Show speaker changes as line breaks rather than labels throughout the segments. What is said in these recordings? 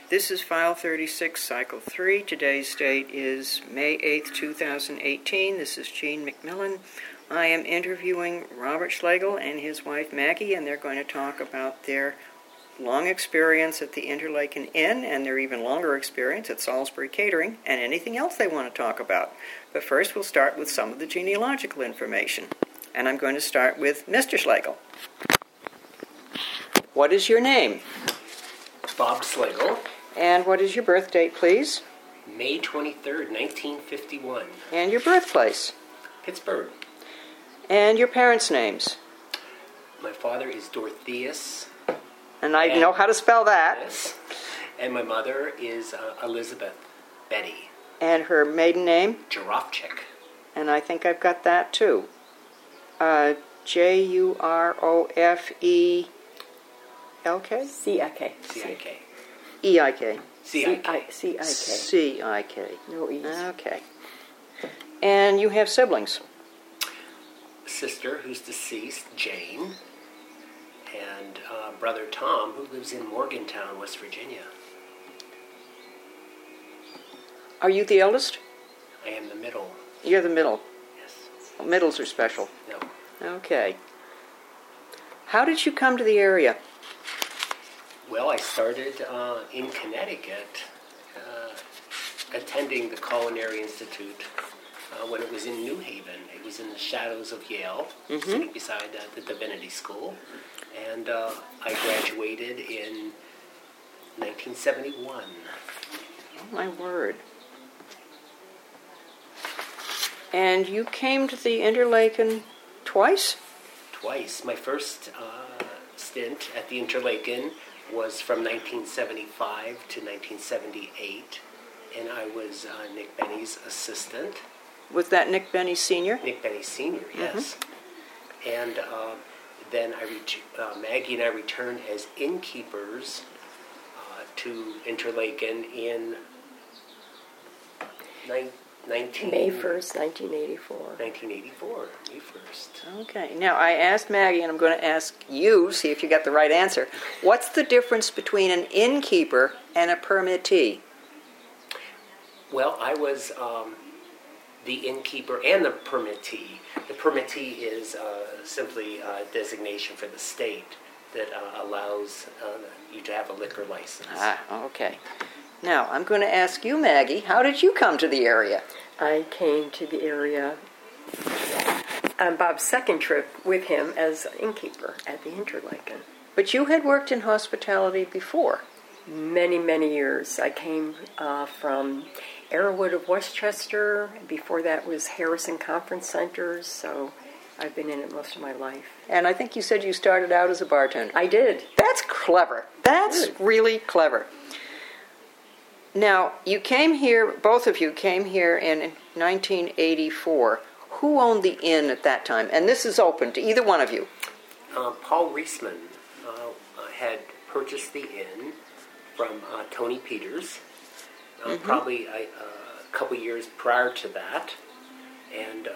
This is File 36, Cycle 3. Today's date is May 8th, 2018. This is Jean McMillan. I am interviewing Robert Schlegel and his wife Maggie, and they're going to talk about their long experience at the Interlaken Inn and their even longer experience at Salisbury Catering and anything else they want to talk about. But first we'll start with some of the genealogical information. And I'm going to start with Mr. Schlegel. What is your name?
Bob Schlegel.
And what is your birth date, please?
May 23rd, 1951.
And your birthplace?
Pittsburgh.
And your parents' names?
My father is Dorotheus.
And I know how to spell that.
Yes. And my mother is Elizabeth Betty.
And her maiden name?
Jurofchik.
And I think I've got that too. JurofeLK?
C-I-K.
C-I-K.
E-I-K.
C-I-K.
C-I-K.
C-I-K.
No E's.
Okay. And you have siblings?
A sister who's deceased, Jane. And brother Tom, who lives in Morgantown, West Virginia.
Are you the eldest?
I am the middle.
You're the middle.
Yes.
Well, middles are special.
No.
Okay. How did you come to the area?
Well, I started in Connecticut, attending the Culinary Institute when it was in New Haven. It was in the shadows of Yale, sitting beside the Divinity School. And I graduated in 1971.
Oh, my word. And you came to the Interlaken twice?
Twice. My first stint at the Interlaken was from 1975 to 1978, and I was Nick Benny's assistant.
Was that Nick Benny Sr.?
Nick Benny Sr., yes. And then Maggie and I returned as innkeepers to Interlaken in
May 1st, 1984.
1984, May 1st.
Okay. Now, I asked Maggie, and I'm going to ask you, see if you got the right answer. What's the difference between an innkeeper and a permittee?
Well, I was the innkeeper and the permittee. The permittee is simply a designation for the state that allows you to have a liquor license.
Ah, okay. Now, I'm going to ask you, Maggie, how did you come to the area?
I came to the area on Bob's second trip with him as innkeeper at the Interlaken.
But you had worked in hospitality before.
Many, many years. I came from Arrowwood of Westchester. Before that was Harrison Conference Centers, so I've been in it most of my life.
And I think you said you started out as a bartender.
I did.
That's clever. That's really clever. Now, you came here, both of you came here in 1984. Who owned the inn at that time? And this is open to either one of you.
Paul Reisman had purchased the inn from Tony Peters, probably a couple years prior to that. And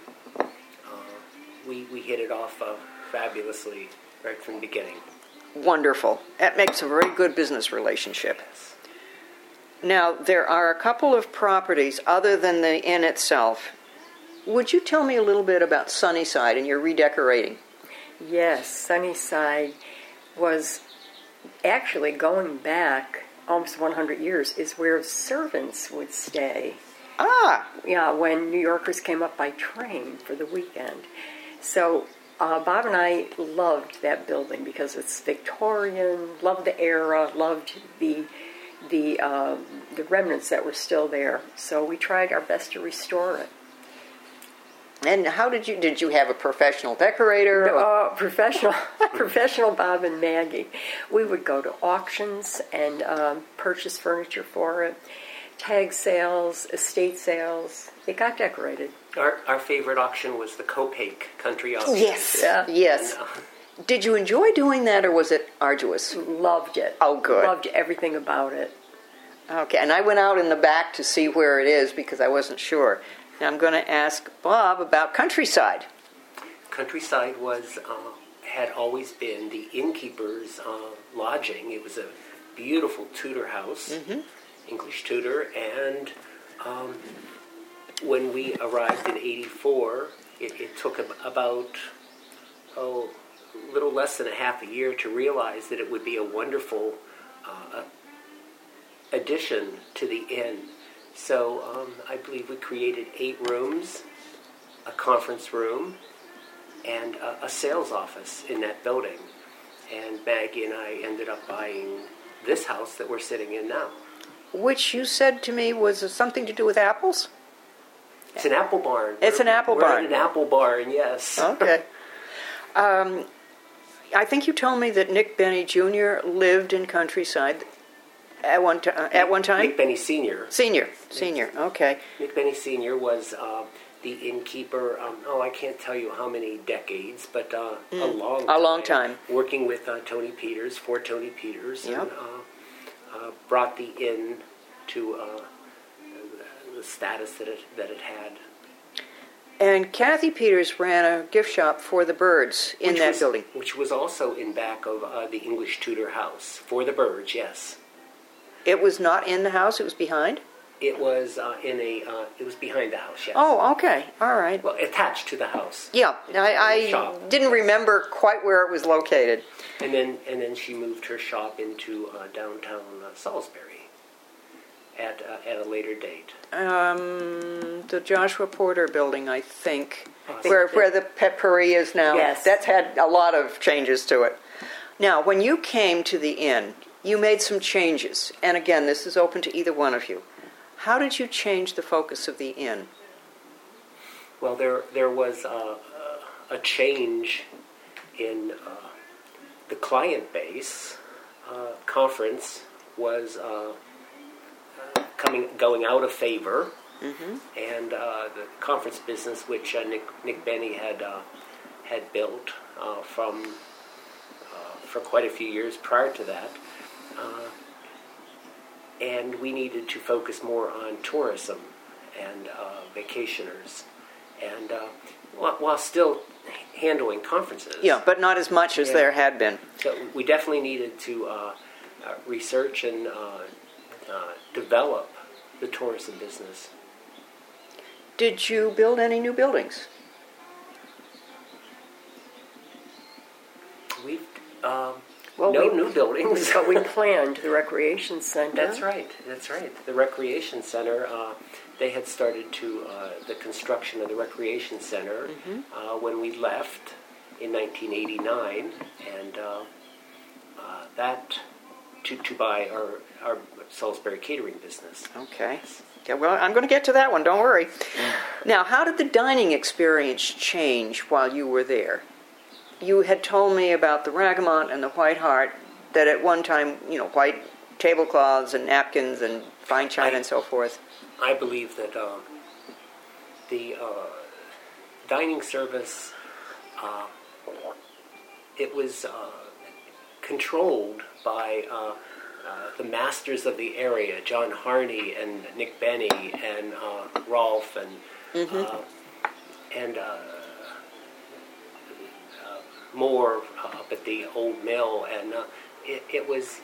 we hit it off fabulously right from the beginning.
Wonderful. That makes a very good business relationship. Now, there are a couple of properties other than the inn itself. Would you tell me a little bit about Sunnyside and your redecorating?
Yes, Sunnyside was actually going back almost 100 years, is where servants would stay.
Ah!
Yeah, when New Yorkers came up by train for the weekend. So Bob and I loved that building because it's Victorian, loved the era, loved the remnants that were still there. So we tried our best to restore it.
And how did you have a professional decorator?
Professional Bob and Maggie. We would go to auctions and purchase furniture for it, tag sales, estate sales. It got decorated.
Our favorite auction was the Copac Country Auction.
Yes,
yeah.
Yes. And, did you enjoy doing that, or was it arduous?
Loved it.
Oh, good.
Loved everything about it.
Okay, and I went out in the back to see where it is because I wasn't sure. Now I'm going to ask Bob about Countryside.
Countryside had always been the innkeeper's lodging. It was a beautiful Tudor house, English Tudor, and when we arrived in '84, it took about a little less than a half a year to realize that it would be a wonderful addition to the inn. So I believe we created 8 rooms, a conference room, and a sales office in that building. And Maggie and I ended up buying this house that we're sitting in now.
Which you said to me was something to do with apples?
It's an apple barn.
It's an apple barn.
We're in an apple barn, yes.
Okay. I think you told me that Nick Benny Jr. lived in Countryside at one time?
Nick Benny Sr.
Senior, okay.
Nick Benny Sr. was the innkeeper, I can't tell you how many decades, but a long time. Working with Tony Peters, for Tony Peters,
yep.
and brought the inn to the status that it had.
And Kathy Peters ran a gift shop for the Birds in that building. Which
was also in back of the English Tudor house, for the Birds, yes.
It was not in the house, it was behind?
It was it was behind the house, yes.
Oh, okay, all right.
Well, attached to the house.
Yeah, I didn't remember quite where it was located.
And then she moved her shop into downtown Salisbury at a later date.
The Joshua Porter building, I think, where the Petpuri is now.
Yes.
That's had a lot of changes to it. Now, when you came to the inn, you made some changes. And again, this is open to either one of you. How did you change the focus of the inn?
Well, there was a change in the client base. Conference was going out of favor, and the conference business, which Nick Benny had built for quite a few years prior to that. And we needed to focus more on tourism and vacationers, and while still handling conferences.
Yeah, but not as much as there had been.
So we definitely needed to research and develop the tourism business.
Did you build any new buildings?
We've
Well,
new buildings.
But we planned the recreation center.
That's right. The recreation center, they had started the construction of the recreation center when we left in 1989, and that to buy our Salisbury catering business.
Okay. Yeah, well, I'm going to get to that one, don't worry. Now, how did the dining experience change while you were there? You had told me about the Ragamont and the White Hart, that at one time, white tablecloths and napkins and fine china and so forth.
I believe that the dining service, it was controlled by the masters of the area, John Harney and Nick Benny and Rolf and more up at the old mill, and it was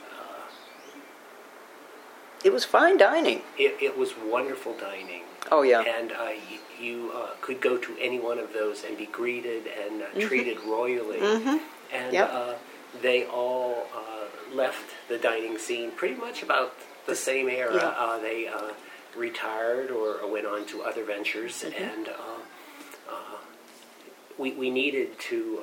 fine dining.
It was wonderful dining.
Oh yeah,
and you could go to any one of those and be greeted and treated royally. And they all left the dining scene pretty much about the same era. Yeah. They retired or went on to other ventures, and we needed to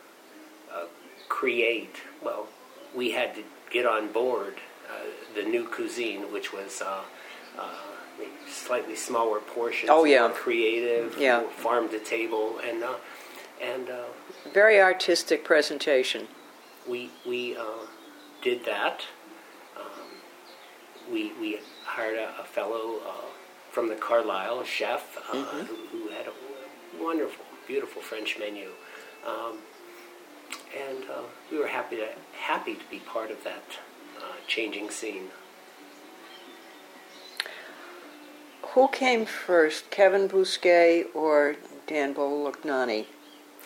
create. Well, we had to get on board the new cuisine, which was slightly smaller portions.
Oh yeah,
more creative. Farm to table, and
very artistic presentation.
We did that. We hired a fellow from the Carlisle, a chef, who had a wonderful, beautiful French menu, and we were happy to be part of that changing scene.
Who came first, Kevin Bousquet or Dan Bolognani?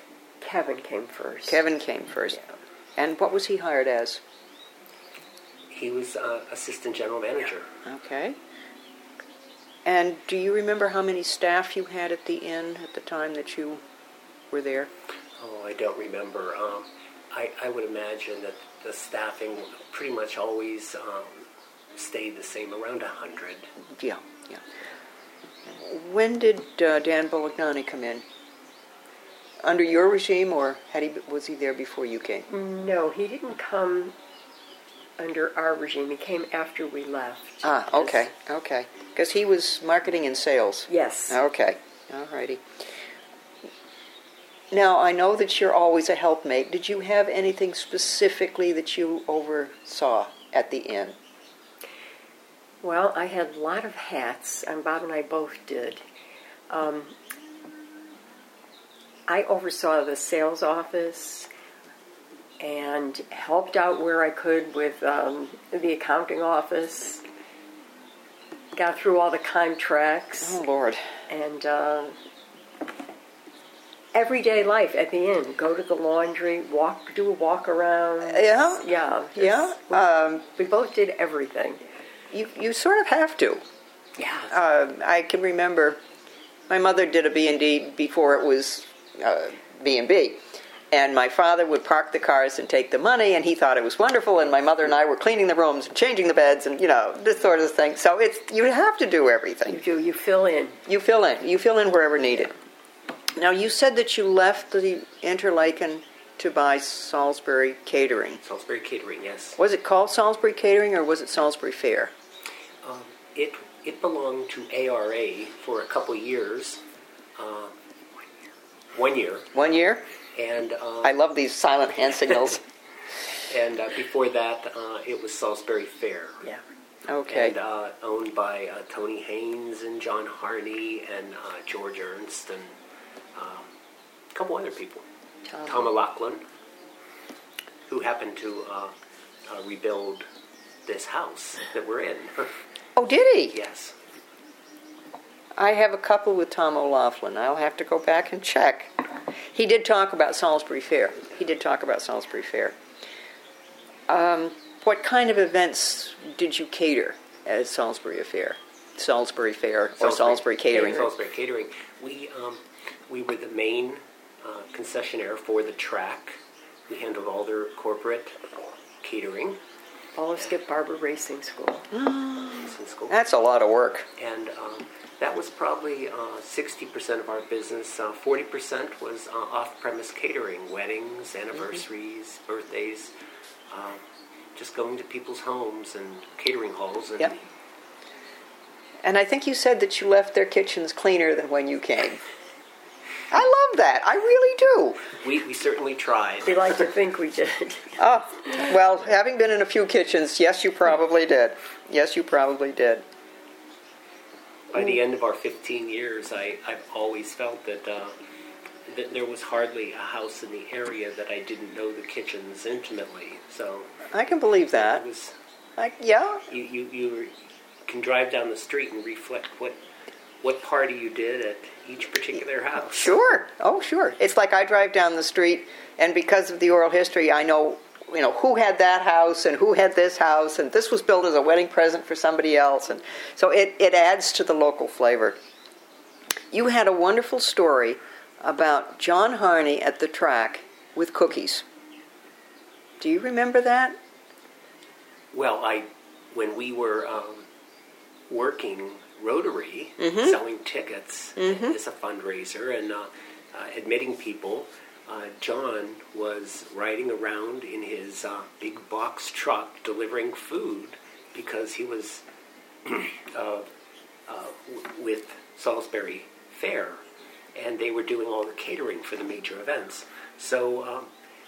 Kevin came first.
Yeah. And what was he hired as?
He was assistant general manager.
Okay. And do you remember how many staff you had at the inn at the time that you were there?
Oh, I don't remember. I would imagine that the staffing pretty much always stayed the same, around 100.
Yeah. When did Dan Bolognani come in? Under your regime, or was he there before you came?
No, he didn't come under our regime. He came after we left.
Okay. Because he was marketing and sales.
Yes.
Okay, all righty. Now, I know that you're always a helpmate. Did you have anything specifically that you oversaw at the inn?
Well, I had a lot of hats, and Bob and I both did. I oversaw the sales office and helped out where I could with the accounting office. Got through all the contracts.
Oh, Lord.
And everyday life at the inn. Go to the laundry, do a walk around.
Yeah.
We both did everything.
You sort of have to.
Yeah.
I can remember my mother did a B&D before it was B&B. And my father would park the cars and take the money, and he thought it was wonderful, and my mother and I were cleaning the rooms and changing the beds and, this sort of thing. So you have to do everything.
You do. You fill in.
You fill in wherever needed. Now, you said that you left the Interlaken to buy Salisbury Catering.
Salisbury Catering, yes.
Was it called Salisbury Catering, or was it Salisbury Fair?
It belonged to ARA for a couple years. 1 year.
1 year?
And
I love these silent hand signals.
And before that, it was Salisbury Fair.
Yeah.
Okay.
And owned by Tony Haynes and John Harney and George Ernst and a couple other people. Tom O'Loughlin, who happened to rebuild this house that we're in.
Oh, did he?
Yes.
I have a couple with Tom O'Loughlin. I'll have to go back and check. He did talk about Salisbury Fair. What kind of events did you cater at Salisbury Fair? Salisbury Fair or Salisbury Catering?
Salisbury Catering. We were the main concessionaire for the track. We handled all their corporate catering.
All of Skip Barber Racing School.
That's a lot of work.
And that was probably 60% of our business. 40% was off-premise catering, weddings, anniversaries, birthdays, just going to people's homes and catering halls. And
yep. And I think you said that you left their kitchens cleaner than when you came. I love that. I really do.
We certainly tried.
We like to think we did.
Oh, well, having been in a few kitchens, yes, you probably did.
By the end of our 15 years, I've always felt that there was hardly a house in the area that I didn't know the kitchens intimately. So
I can believe that.
It was,
yeah.
You can drive down the street and reflect what party you did at each particular house.
Sure. Oh, sure. It's like I drive down the street, and because of the oral history, I know who had that house and who had this house, and this was built as a wedding present for somebody else, and so it adds to the local flavor. You had a wonderful story about John Harney at the track with cookies. Do you remember that?
Well, when we were working Rotary, selling tickets as a fundraiser and admitting people, John was riding around in his big box truck delivering food because he was with Salisbury Fair, and they were doing all the catering for the major events. So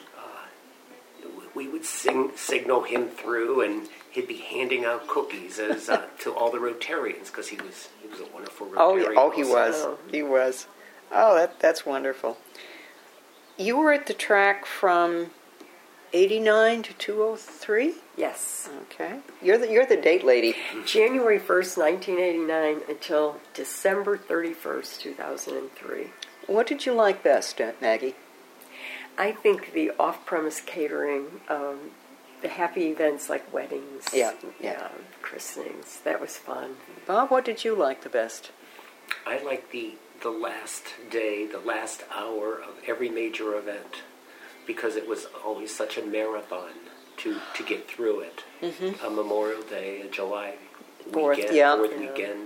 we would signal him through, and he'd be handing out cookies as to all the Rotarians because he was a wonderful Rotarian.
Oh, he was. Oh, that's wonderful. You were at the track from 89 to 203?
Yes.
Okay. You're the date lady.
January 1st, 1989 until December 31st, 2003.
What did you like best, Maggie?
I think the off-premise catering the happy events like weddings,
Yeah.
christenings. That was fun.
Bob, what did you like the best?
I like the last day, the last hour of every major event, because it was always such a marathon to get through it. A Memorial Day, a July
4th,
weekend,
yeah.
4th weekend.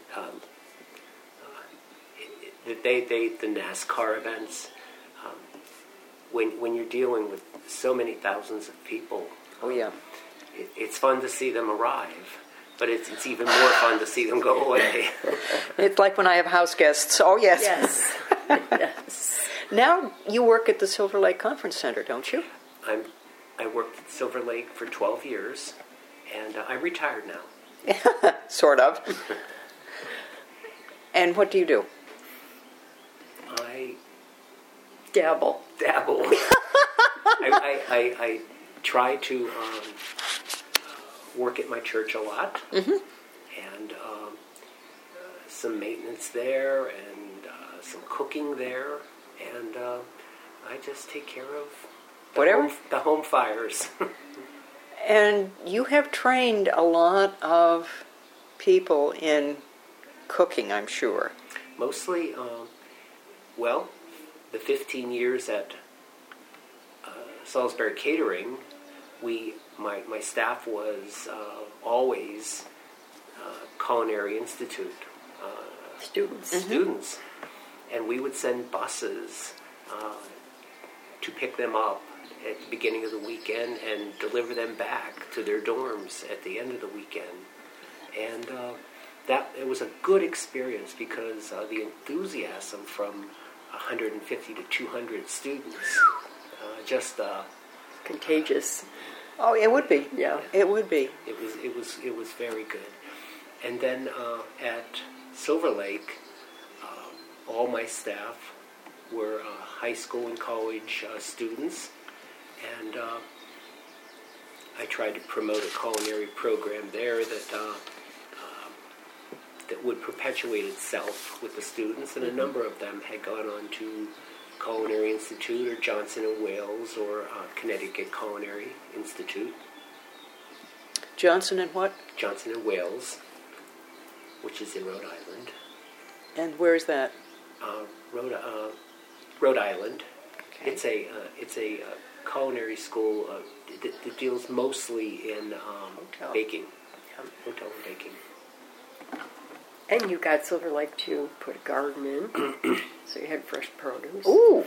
The NASCAR events. When you're dealing with so many thousands of people,
Oh, yeah.
it's fun to see them arrive, but it's even more fun to see them go away.
It's like when I have house guests. Oh, yes.
Yes. Yes.
Now you work at the Silver Lake Conference Center, don't you?
I worked at Silver Lake for 12 years, and I retired now.
Sort of. And what do you do?
I
Dabble.
dabble. I try to work at my church a lot, and some maintenance there, and some cooking there, and I just take care of the home fires.
And you have trained a lot of people in cooking, I'm sure.
Mostly, the 15 years at Salisbury Catering, my staff was always Culinary Institute students, and we would send buses to pick them up at the beginning of the weekend and deliver them back to their dorms at the end of the weekend. And it was a good experience because the enthusiasm from 150 to 200 students,
Contagious.
Oh, it would be.
Yeah.
It would be.
it was very good. And then at Silver Lake, all my staff were high school and college students, and I tried to promote a culinary program there that would perpetuate itself with the students, and a number of them had gone on to Culinary Institute or Johnson & Wales or Connecticut Culinary Institute.
Johnson and what?
Johnson & Wales, which is in Rhode Island.
And where's that?
Rhode Island.
Okay.
It's a culinary school that deals mostly in baking, hotel and baking.
And you got Silver Lake to put a garden in, so you had fresh produce.
Ooh,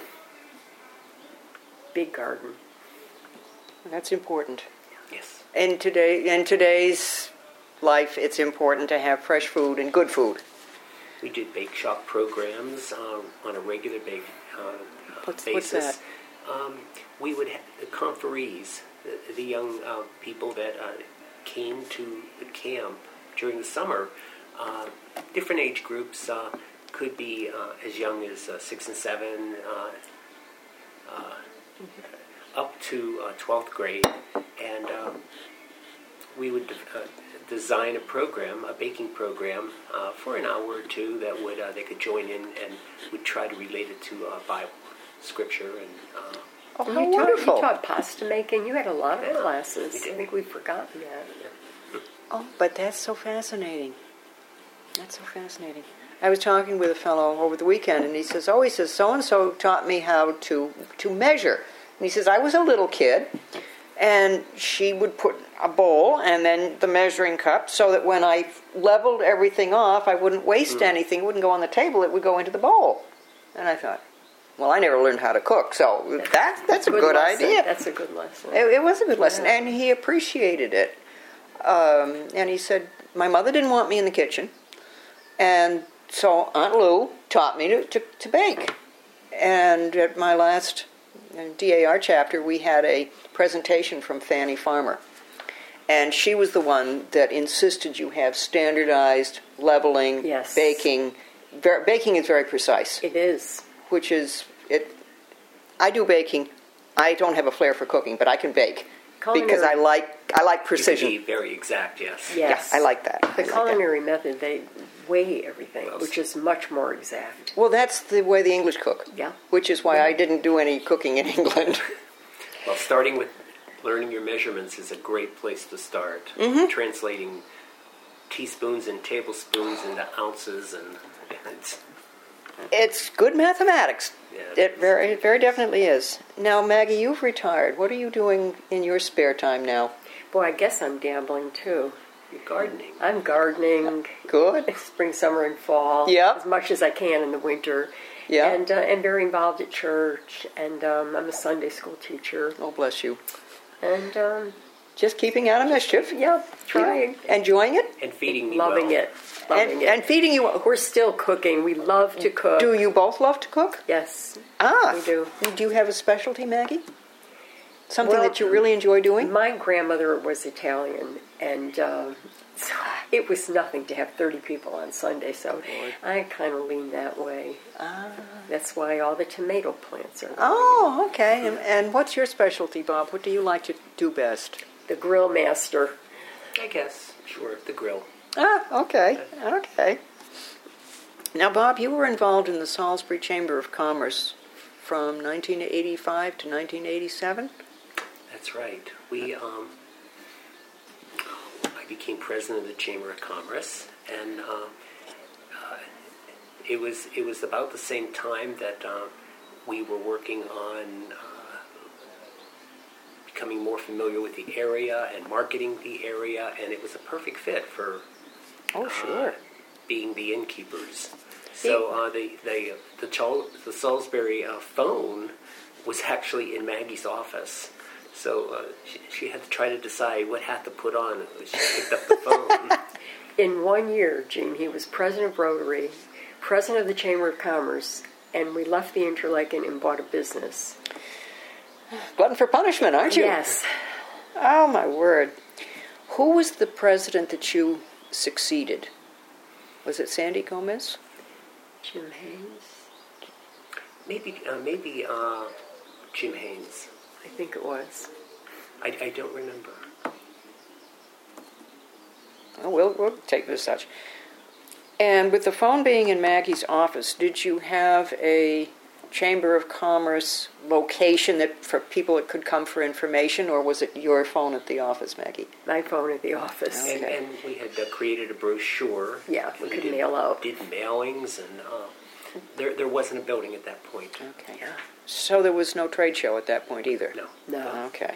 Big garden.
that's important.
Yes.
In today's life, it's important to have fresh food and good food.
We did bake shop programs on a regular
What's
basis.
that?
We would have the conferees, the young people that came to the camp during the summer. Different age groups could be as young as 6 and 7, up to 12th grade, and we would design a program, a baking program, for an hour or two that would they could join in, and would try to relate it to Bible, Scripture, and.
Oh, how
You
wonderful!
taught pasta making. You had a lot of
Yeah,
classes.
we did.
I think we've forgotten that.
Oh, but that's so fascinating. That's so fascinating. I was talking with a fellow over the weekend, and he says, so-and-so taught me how to measure. And he says, I was a little kid, and she would put a bowl and then the measuring cup so that when I leveled everything off, I wouldn't waste anything. It wouldn't go on the table. It would go into the bowl. And I thought, well, I never learned how to cook, so that's a good
lesson.
idea.
That's a good lesson.
It was a good lesson,
Yeah.
and he appreciated it. And he said, my mother didn't want me in the kitchen, and so Aunt Lou taught me to bake. And at my last DAR chapter, we had a presentation from Fannie Farmer. And she was the one that insisted you have standardized leveling,
Yes.
baking. Baking is very precise,
It is.
which is it. I do baking. I don't have a flair for cooking, but I can bake because I like precision.
You can be very exact, yes.
Yes.
Yeah, I like that.
The
I like that.
culinary method, they weigh everything,
Well,
which is much more exact.
Well, that's the way the English cook.
Yeah.
Which is why I didn't do any cooking in England.
Well, starting with learning your measurements is a great place to start. Translating teaspoons and tablespoons into ounces, and
It's good mathematics.
Yeah.
It very definitely is. Now, Maggie, you've retired. What are you doing in your spare time now?
Boy, I guess I'm dabbling too.
you're gardening.
I'm gardening.
Good.
Spring, summer, and fall.
Yeah.
As much as I can in the winter.
Yeah.
And very involved at church. And I'm a Sunday school teacher.
Oh, bless you.
And
Just keeping out of mischief.
yeah, trying.
Enjoying it?
And feeding me
Loving
well.
it. Loving it.
And feeding you.
We're still cooking. We love to cook.
Do you both love to cook?
Yes.
Ah.
We do.
Do you have a specialty, Maggie? Something
Well,
that you really enjoy doing?
My grandmother was Italian, and so it was nothing to have 30 people on Sunday, so I kind of lean that way. That's why all the tomato plants are growing.
Oh, okay. And what's your specialty, Bob? What do you like to do best?
The grill master.
I guess, sure, the grill.
Ah, okay. Okay. Now, Bob, you were involved in the Salisbury Chamber of Commerce from 1985 to 1987?
That's right. I became president of the Chamber of Commerce, and it was about the same time that we were working on becoming more familiar with the area and marketing the area, and it was a perfect fit for being the innkeepers. So the Salisbury phone was actually in Maggie's office. So she had to try to decide what hat to put on. She picked up the phone.
In 1 year, Gene, he was president of Rotary, president of the Chamber of Commerce, and we left the Interlaken and bought a business.
Glutton for punishment, aren't you?
Yes.
Oh, my word. Who was the president that you succeeded? Was it Sandy Gomez?
Jim Haynes?
Maybe Jim Haynes.
I think it was.
I don't remember.
Oh, we'll take this such. And with the phone being in Maggie's office, did you have a Chamber of Commerce location that for people that could come for information, or was it your phone at the office, Maggie?
My phone at the office.
Okay.
And we had created a brochure.
Yeah, we could mail out.
Did mailings, and there wasn't a building at that point.
Okay.
Yeah.
So there was no trade show at that point either?
No.
No.
Okay.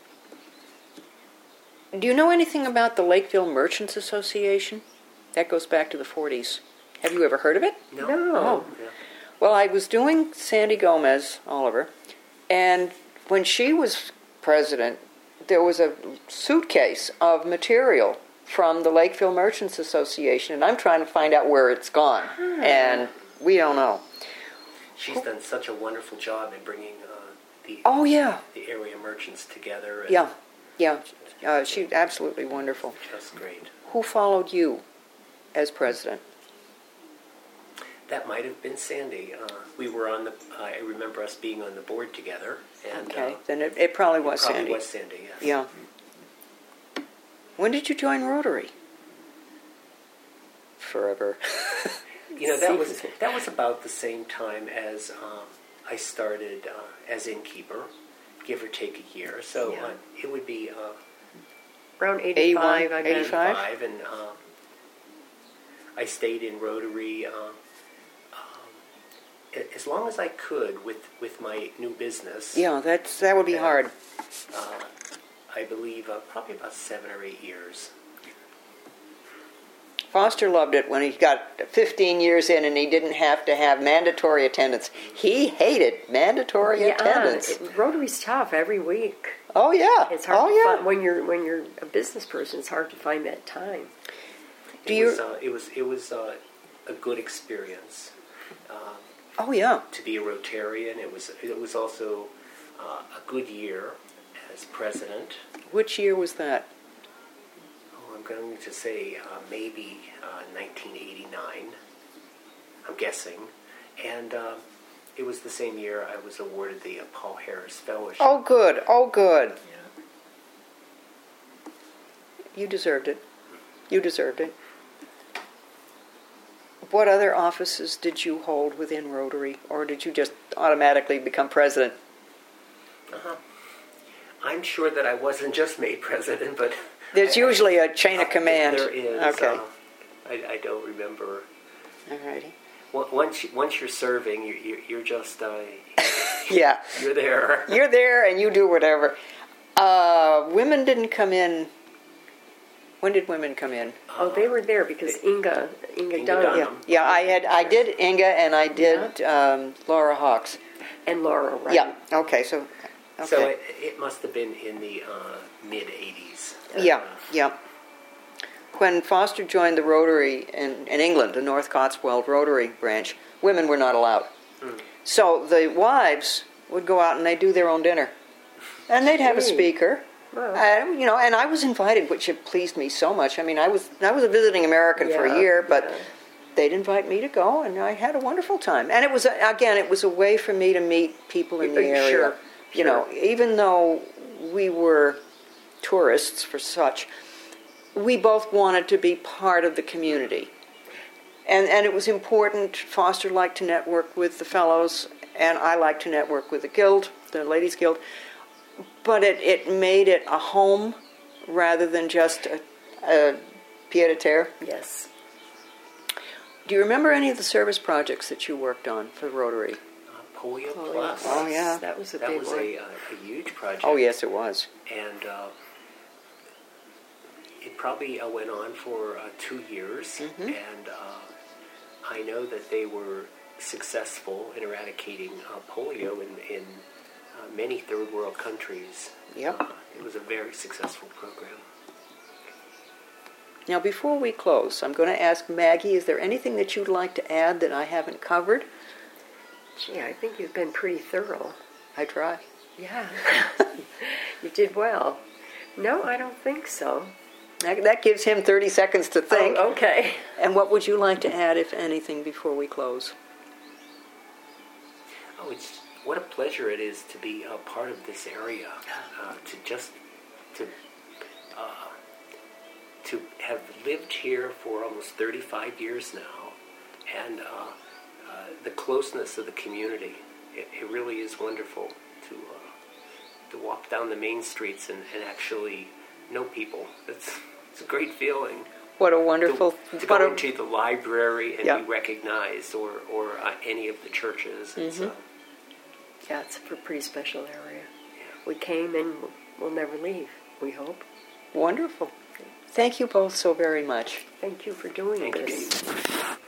Do you know anything about the Lakeville Merchants Association? That goes back to the 40s. Have you ever heard of it?
No.
No.
Yeah.
Well, I was doing Sandy Gomez, Oliver, and when she was president, there was a suitcase of material from the Lakeville Merchants Association, and I'm trying to find out where it's gone, and we don't know.
She's done such a wonderful job in bringing the area merchants together. And
She's absolutely wonderful.
Just great.
Who followed you as president?
That might have been Sandy. We were on the. I remember us being on the board together. And,
Okay, then it probably was Sandy.
Probably was Sandy. Yes.
Yeah. When did you join Rotary? Forever.
That was about the same time as I started as innkeeper, give or take a year. So it would be
Around 85, I guess.
85?
and I stayed in Rotary as long as I could with my new business.
Yeah, that would be hard.
I believe probably about 7 or 8 years.
Foster loved it when he got 15 years in and he didn't have to have mandatory attendance. He hated mandatory attendance.
Rotary's tough every week.
Oh yeah.
It's hard to find when you're a business person. It's hard to find that time.
It was a good experience.
Oh yeah.
To be a Rotarian, it was also a good year as president.
Which year was that?
Oh, I'm going to say maybe 1989. I'm guessing, and it was the same year I was awarded the Paul Harris Fellowship.
Oh good. Oh good.
Yeah.
You deserved it. You deserved it. What other offices did you hold within Rotary, or did you just automatically become president?
I'm sure that I wasn't just made president, but
There's usually a chain of command.
There is.
Okay.
I don't remember.
All righty.
Once you're serving, you're just
Yeah.
you're there.
You're there and you do whatever. Women didn't come in. When did women come in?
Oh, they were there because Inga Dunham.
Dunham.
Yeah, I did Inga and I did Laura Hawks.
And Laura, right?
Yeah. Okay. So. Okay.
So it must have been in the mid '80s.
Yeah. When Foster joined the Rotary in England, the North Cotswold Rotary branch, women were not allowed. So the wives would go out and they'd do their own dinner, and they'd have a speaker.
Wow.
And I was invited, which it pleased me so much. I mean, I was a visiting American for a year, but they'd invite me to go, and I had a wonderful time. And it was a way for me to meet people in the area.
Sure.
You know, even though we were tourists for such, we both wanted to be part of the community. And it was important. Foster liked to network with the fellows, and I liked to network with the guild, the Ladies Guild. But it made it a home rather than just a pied-à-terre.
Yes.
Do you remember any of the service projects that you worked on for Rotary?
Polio Plus.
Oh, yeah.
That was a
That
big
was
one.
a huge project.
Oh, yes, it was.
And it probably went on for 2 years. And I know that they were successful in eradicating polio in many third world countries.
Yep.
It was a very successful program.
Now, before we close, I'm going to ask Maggie, is there anything that you'd like to add that I haven't covered?
Gee, I think you've been pretty thorough.
I try.
Yeah. You did well. No, I don't think so.
That gives him 30 seconds to think.
Oh, okay.
And what would you like to add, if anything, before we close?
Oh, what a pleasure it is to be a part of this area, to have lived here for almost 35 years now, and the closeness of the community. It really is wonderful to walk down the main streets and actually know people. It's a great feeling.
What a wonderful...
To go into the library and
Yeah.
be recognized, or any of the churches. It's,
Yeah, it's a pretty special area. We came and we'll never leave, we hope.
Wonderful. Thank you both so very much.
Thank you for doing
Thank you.
this.